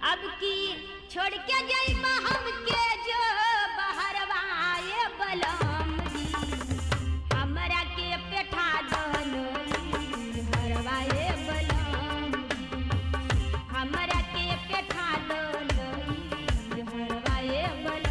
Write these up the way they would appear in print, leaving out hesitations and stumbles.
अब की छोड़ के जइबा हमके जो बहरवाए बलम हमरा के पेठा दनई हरवाए बलम हमरा के पेठा दनई हरवाए बलम।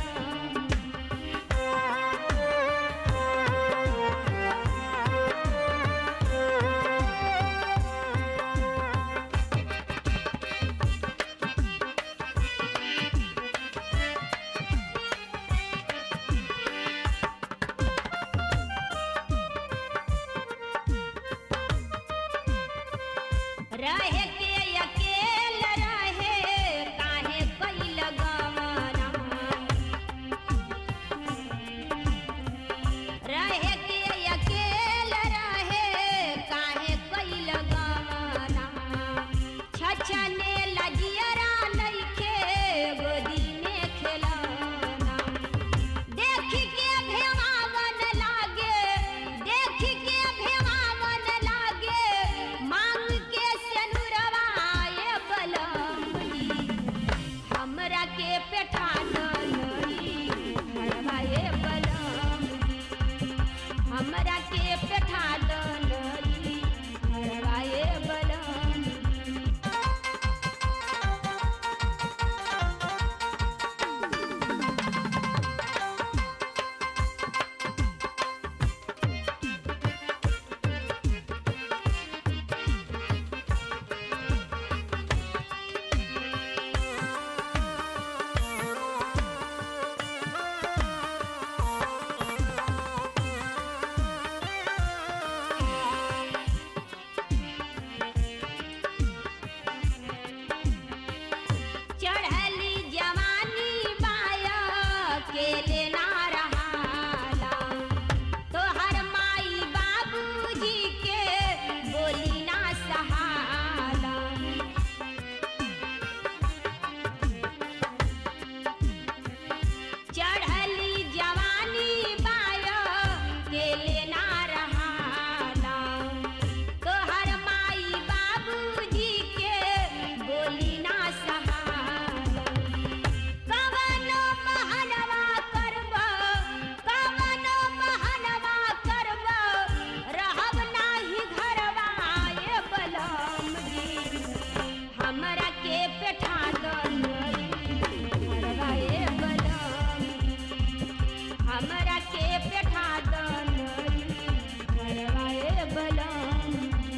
रहे के अकेल रहे काहे कैल गमना रहे के अकेल रहे काहे कैल गमना छछने लजियरा नइखे गोदी में खेलना देख के भेवावन लागे देख के भेवावन लागे मांग के हमरा के पेठा दनई हरवाए बलम हमरा के पेठा दनई हरवाए बलम। हमरा के पेठा दनई हरवाए बलम।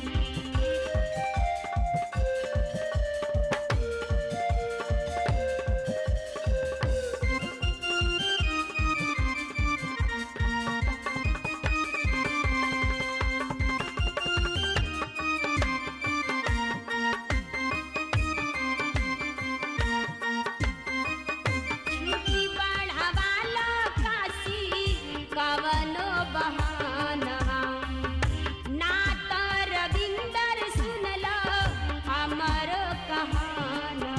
कवनो बहाना ना तो रविंदर सुनल हमर कहाना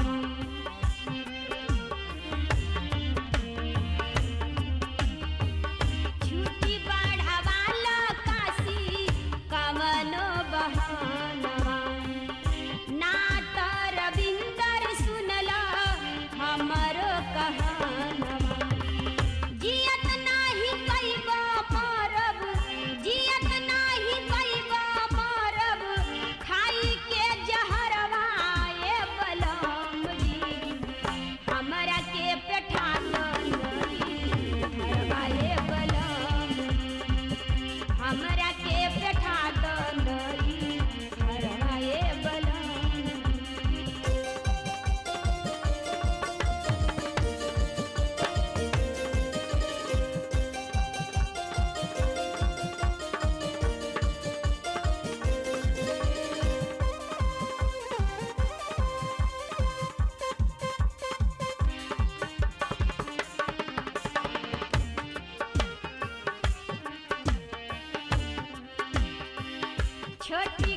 छुट्टी बढ़ावाला काशी कवनो बहाना ना तो रविंदर सुनल हमर कहाना जियत नाही कैबा मरब जियत नाही कैबा मरब खाई के जहरवाए बलम हमरा के पेठा दनई हरवाए बलम हमरा के पेठा दनई हरवाए बलम। छोटी